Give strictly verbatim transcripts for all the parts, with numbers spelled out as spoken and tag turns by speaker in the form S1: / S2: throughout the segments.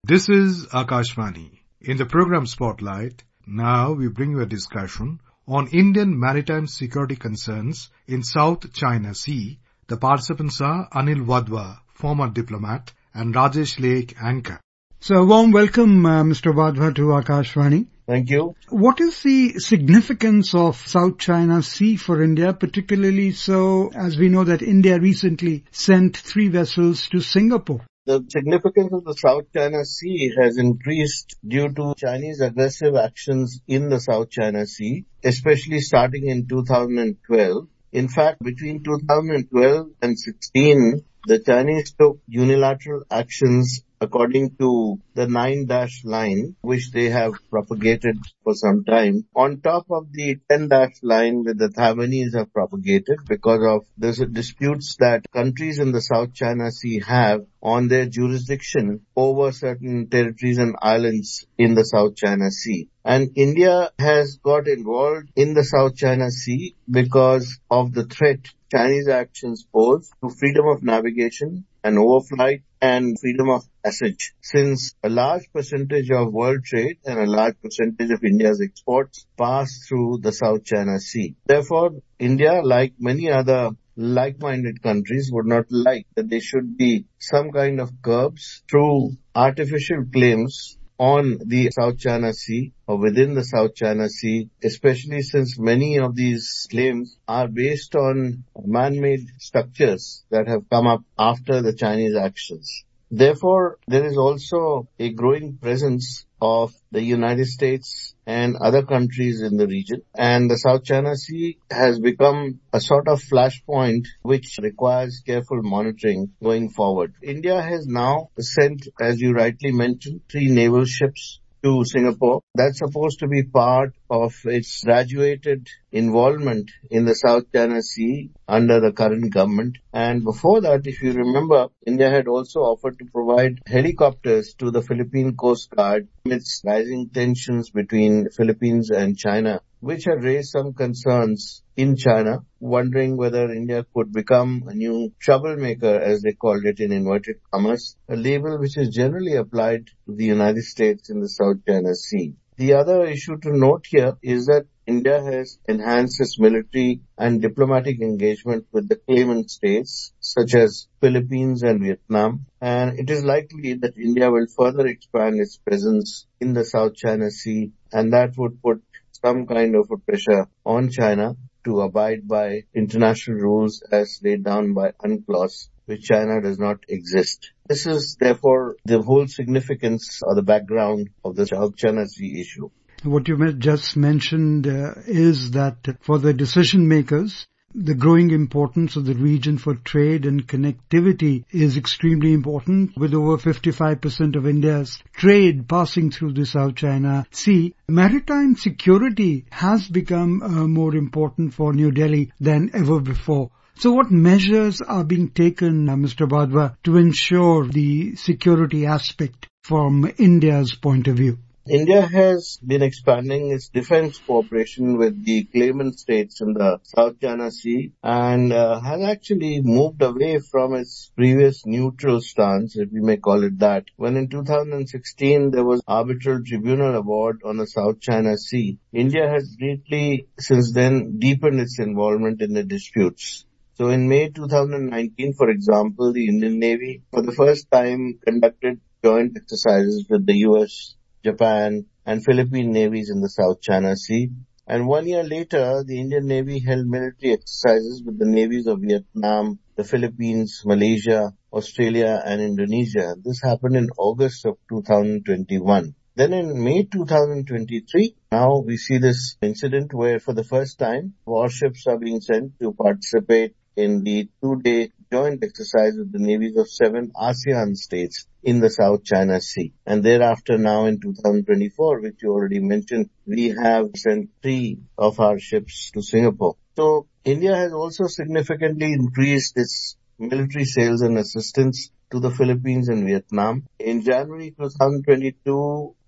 S1: This is Akashvani. In the program Spotlight, now we bring you a discussion on Indian maritime security concerns in South China Sea. The participants are Anil Wadhwa, former diplomat, and Rajesh Lake, anchor.
S2: So a warm welcome, uh, Mister Wadhwa, to Akashvani.
S3: Thank you.
S2: What is the significance of South China Sea for India, particularly so as we know that India recently sent three vessels to Singapore?
S3: The significance of the South China Sea has increased due to Chinese aggressive actions in the South China Sea, especially starting in two thousand twelve. In fact, between two thousand twelve and sixteen, the Chinese took unilateral actions according to the nine dash line, which they have propagated for some time, on top of the ten dash line that the Taiwanese have propagated because of the disputes that countries in the South China Sea have on their jurisdiction over certain territories and islands in the South China Sea. And India has got involved in the South China Sea because of the threat Chinese actions pose to freedom of navigation and overflight and freedom of passage, since a large percentage of world trade and a large percentage of India's exports pass through the South China Sea. Therefore, India, like many other like-minded countries, would not like that there should be some kind of curbs through artificial claims on the South China Sea or within the South China Sea, especially since many of these claims are based on man-made structures that have come up after the Chinese actions. Therefore, there is also a growing presence of the United States and other countries in the region. And the South China Sea has become a sort of flashpoint which requires careful monitoring going forward. India has now sent, as you rightly mentioned, three naval ships to Singapore. That's supposed to be part of its graduated involvement in the South China Sea under the current government. And before that, if you remember, India had also offered to provide helicopters to the Philippine Coast Guard amidst rising tensions between the Philippines and China, which had raised some concerns in China, wondering whether India could become a new troublemaker, as they called it in inverted commas, a label which is generally applied to the United States in the South China Sea. The other issue to note here is that India has enhanced its military and diplomatic engagement with the claimant states, such as Philippines and Vietnam, and it is likely that India will further expand its presence in the South China Sea, and that would put some kind of a pressure on China to abide by international rules as laid down by UNCLOS, which China does not exist. This is therefore the whole significance or the background of the South China Sea issue.
S2: What you just mentioned uh, is that for the decision makers, the growing importance of the region for trade and connectivity is extremely important. With over fifty-five percent of India's trade passing through the South China Sea, maritime security has become uh, more important for New Delhi than ever before. So what measures are being taken, uh, Mister Wadhwa, to ensure the security aspect from India's point of view?
S3: India has been expanding its defense cooperation with the claimant states in the South China Sea and uh, has actually moved away from its previous neutral stance, if we may call it that, when in two thousand sixteen there was arbitral tribunal award on the South China Sea. India has greatly since then deepened its involvement in the disputes. So in May two thousand nineteen, for example, the Indian Navy for the first time conducted joint exercises with the U S, Japan and Philippine navies in the South China Sea. And one year later, the Indian Navy held military exercises with the navies of Vietnam, the Philippines, Malaysia, Australia and Indonesia. This happened in August of two thousand twenty-one. Then in May two thousand twenty-three, now we see this incident where for the first time, warships are being sent to participate in the two-day joint exercise with the navies of seven ASEAN states in the South China Sea. And thereafter now in two thousand twenty-four, which you already mentioned, we have sent three of our ships to Singapore. So India has also significantly increased its military sales and assistance to the Philippines and Vietnam. In January two thousand twenty-two,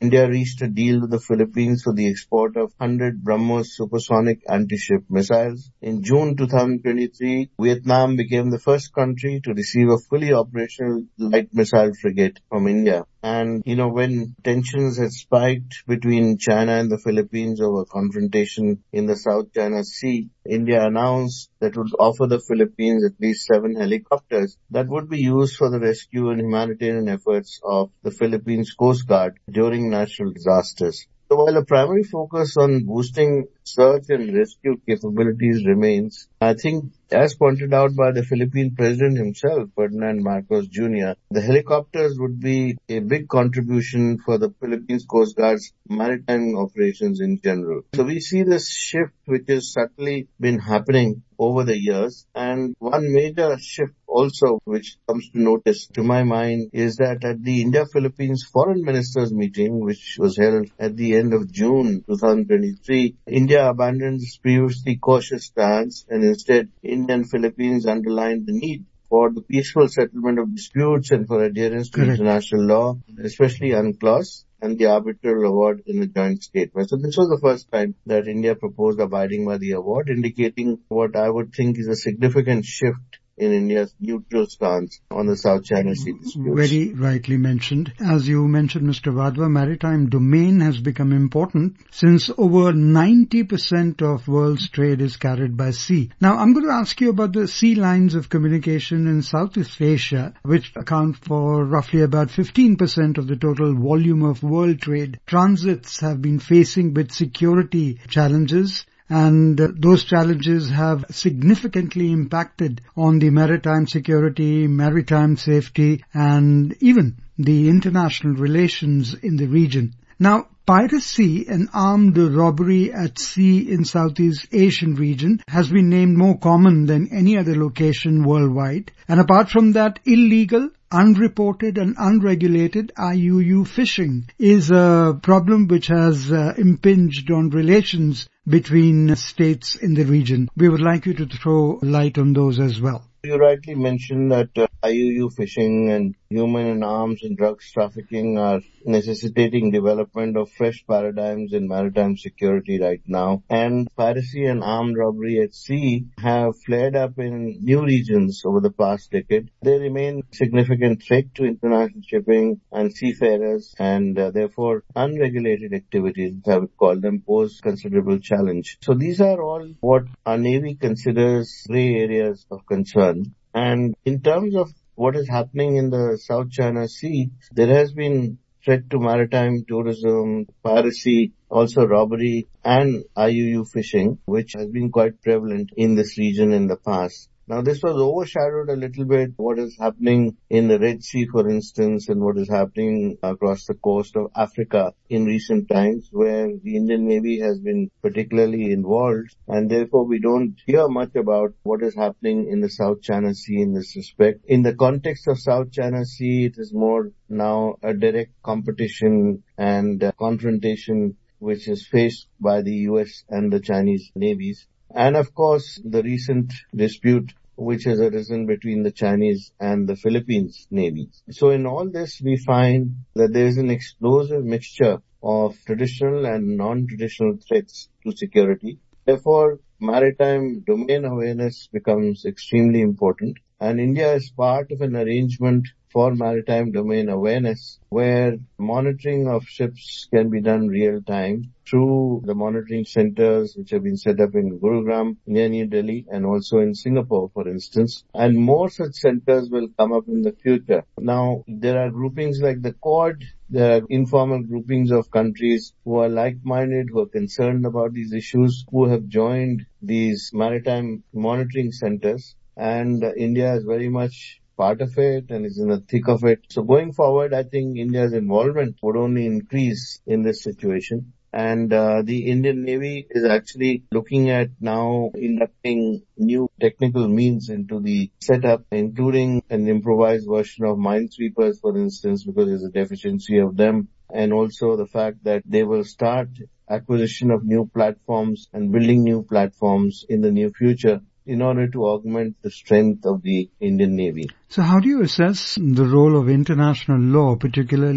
S3: India reached a deal with the Philippines for the export of one hundred BrahMos supersonic anti-ship missiles. In June twenty twenty-three, Vietnam became the first country to receive a fully operational light missile frigate from India. And, you know, when tensions had spiked between China and the Philippines over confrontation in the South China Sea, India announced that it would offer the Philippines at least seven helicopters that would be used for the rescue and humanitarian efforts of the Philippines Coast Guard during natural disasters. So while the primary focus on boosting search and rescue capabilities remains, I think, as pointed out by the Philippine president himself, Ferdinand Marcos Junior, the helicopters would be a big contribution for the Philippines Coast Guard's maritime operations in general. So we see this shift which has subtly been happening over the years. And one major shift also which comes to notice to my mind is that at the India-Philippines Foreign Ministers meeting, which was held at the end of June twenty twenty-three, India abandoned its previously cautious stance and instead India and Philippines underlined the need for the peaceful settlement of disputes and for adherence to
S2: Correct.
S3: international law, especially UNCLOS and the arbitral award in a joint statement. So this was the first time that India proposed abiding by the award, indicating what I would think is a significant shift in India's neutral stance on the South China Sea disputes.
S2: Very rightly mentioned. As you mentioned, Mister Wadhwa, maritime domain has become important since over ninety percent of world's trade is carried by sea. Now, I'm going to ask you about the sea lines of communication in Southeast Asia, which account for roughly about fifteen percent of the total volume of world trade. Transits have been facing with security challenges, and uh, those challenges have significantly impacted on the maritime security, maritime safety, and even the international relations in the region. Now, piracy and armed robbery at sea in Southeast Asian region has been named more common than any other location worldwide. And apart from that, illegal, unreported and unregulated I U U fishing is a problem which has uh, impinged on relations between states in the region. We would like you to throw light on those as well.
S3: You rightly mentioned that uh, I U U fishing and human and arms and drugs trafficking are necessitating development of fresh paradigms in maritime security right now. And piracy and armed robbery at sea have flared up in new regions over the past decade. They remain a significant threat to international shipping and seafarers, and uh, therefore unregulated activities, I would call them, pose considerable challenge. So these are all what our Navy considers gray areas of concern. And in terms of what is happening in the South China Sea, there has been threat to maritime tourism, piracy, also robbery and I U U fishing, which has been quite prevalent in this region in the past. Now, this was overshadowed a little bit what is happening in the Red Sea, for instance, and what is happening across the coast of Africa in recent times, where the Indian Navy has been particularly involved, and therefore we don't hear much about what is happening in the South China Sea in this respect. In the context of South China Sea, it is more now a direct competition and uh, confrontation which is faced by the U S and the Chinese navies. And of course, the recent dispute which has arisen between the Chinese and the Philippines navies. So in all this, we find that there is an explosive mixture of traditional and non-traditional threats to security. Therefore, maritime domain awareness becomes extremely important. And India is part of an arrangement for maritime domain awareness where monitoring of ships can be done real time through the monitoring centers which have been set up in Gurugram, near New Delhi, and also in Singapore, for instance. And more such centers will come up in the future. Now, there are groupings like the Quad. There are informal groupings of countries who are like-minded, who are concerned about these issues, who have joined these maritime monitoring centers. And uh, India is very much part of it and is in the thick of it. So going forward, I think India's involvement would only increase in this situation. And uh, the Indian Navy is actually looking at now inducting new technical means into the setup, including an improvised version of minesweepers, for instance, because there's a deficiency of them. And also the fact that they will start acquisition of new platforms and building new platforms in the near future in order to augment the strength of the Indian Navy.
S2: So how do you assess the role of international law, particularly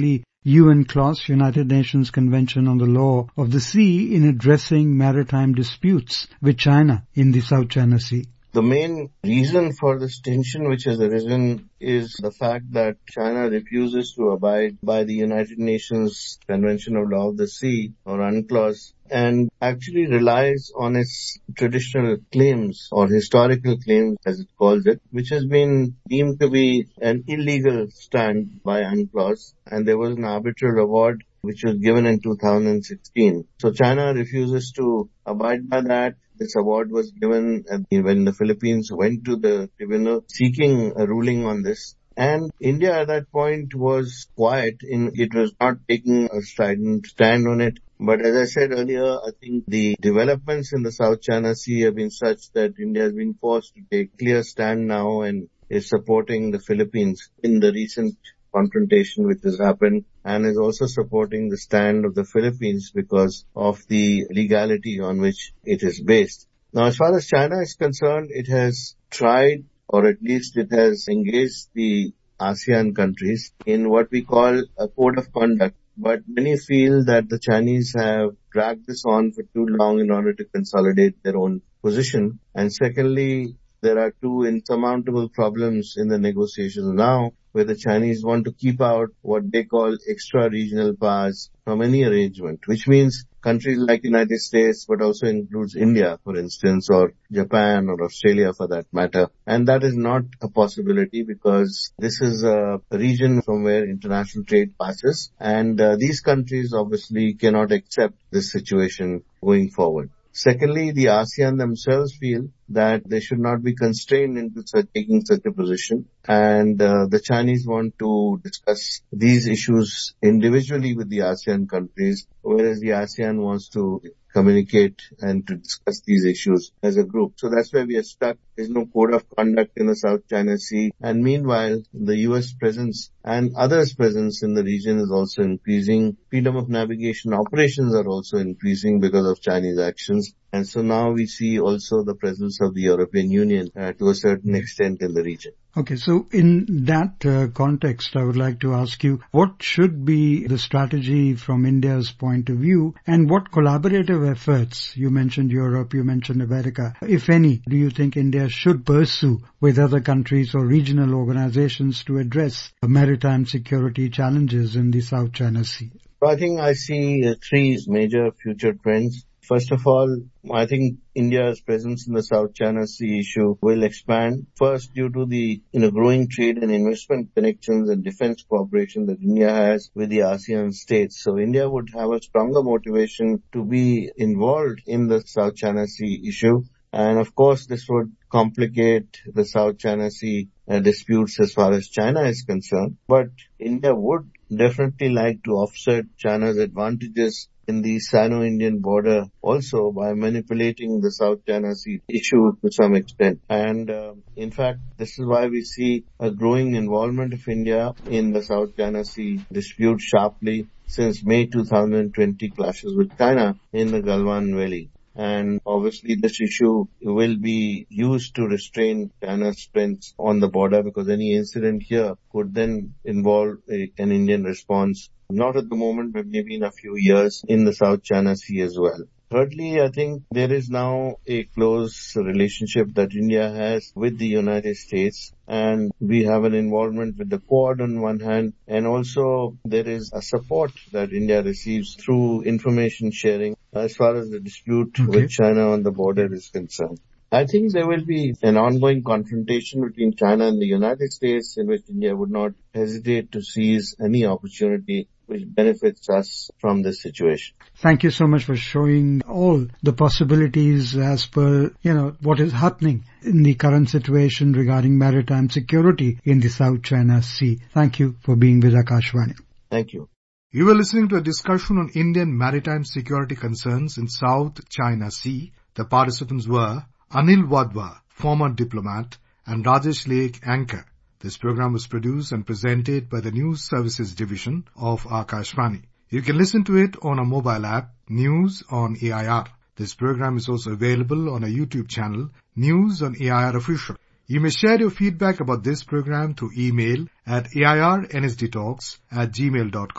S2: UNCLOS, United Nations Convention on the Law of the Sea, in addressing maritime disputes with China in the South China Sea?
S3: The main reason for this tension which has arisen is the fact that China refuses to abide by the United Nations Convention on Law of the Sea, or UNCLOS, and actually relies on its traditional claims or historical claims, as it calls it, which has been deemed to be an illegal stand by UNCLOS, and there was an arbitral award which was given in two thousand sixteen. So China refuses to abide by that. This award was given when the Philippines went to the tribunal seeking a ruling on this. And India at that point was quiet. In It was not taking a strident stand on it. But as I said earlier, I think the developments in the South China Sea have been such that India has been forced to take a clear stand now and is supporting the Philippines in the recent confrontation which has happened, and is also supporting the stand of the Philippines because of the legality on which it is based. Now, as far as China is concerned, it has tried, or at least it has engaged the ASEAN countries in what we call a code of conduct. But many feel that the Chinese have dragged this on for too long in order to consolidate their own position. And secondly, there are two insurmountable problems in the negotiations now, where the Chinese want to keep out what they call extra-regional powers from any arrangement, which means countries like United States, but also includes India, for instance, or Japan or Australia for that matter. And that is not a possibility because this is a region from where international trade passes, and uh, these countries obviously cannot accept this situation going forward. Secondly, the ASEAN themselves feel that they should not be constrained into such, taking such a position. And uh, the Chinese want to discuss these issues individually with the ASEAN countries, whereas the ASEAN wants to communicate and to discuss these issues as a group. So that's where we are stuck. There's no code of conduct in the South China Sea. And meanwhile, the U S presence and others' presence in the region is also increasing. Freedom of navigation operations are also increasing because of Chinese actions. And so now we see also the presence of the European Union uh, to a certain extent in the region.
S2: Okay, so in that uh, context, I would like to ask you, what should be the strategy from India's point of view, and what collaborative efforts, you mentioned Europe, you mentioned America, if any, do you think India should pursue with other countries or regional organizations to address the maritime security challenges in the South China Sea?
S3: I think I see uh, three major future trends. First of all, I think India's presence in the South China Sea issue will expand. First, due to the you know growing trade and investment connections and defense cooperation that India has with the ASEAN states. So India would have a stronger motivation to be involved in the South China Sea issue. And of course, this would complicate the South China Sea uh, disputes as far as China is concerned. But India would definitely like to offset China's advantages in the Sino-Indian border also by manipulating the South China Sea issue to some extent. And uh, in fact, this is why we see a growing involvement of India in the South China Sea dispute sharply since May two thousand twenty clashes with China in the Galwan Valley. And obviously this issue will be used to restrain China's strength on the border, because any incident here could then involve a, an Indian response, not at the moment, but maybe in a few years in the South China Sea as well. Thirdly, I think there is now a close relationship that India has with the United States, and we have an involvement with the Quad on one hand, and also there is a support that India receives through information sharing as far as the dispute okay. with China on the border is concerned. I think there will be an ongoing confrontation between China and the United States, in which India would not hesitate to seize any opportunity which benefits us from this situation.
S2: Thank you so much for showing all the possibilities as per, you know, what is happening in the current situation regarding maritime security in the South China Sea. Thank you for being with Akashvani.
S3: Thank you.
S1: You were listening to a discussion on Indian maritime security concerns in South China Sea. The participants were Anil Wadhwa, former diplomat, and Rajesh Lake, anchor. This program was produced and presented by the News Services Division of Akashvani. You can listen to it on a mobile app, News on A I R. This program is also available on a YouTube channel, News on A I R Official. You may share your feedback about this program through email at airnsdtalks at gmail dot com.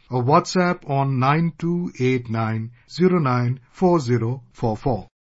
S1: or WhatsApp on nine two eight nine zero nine four zero four four.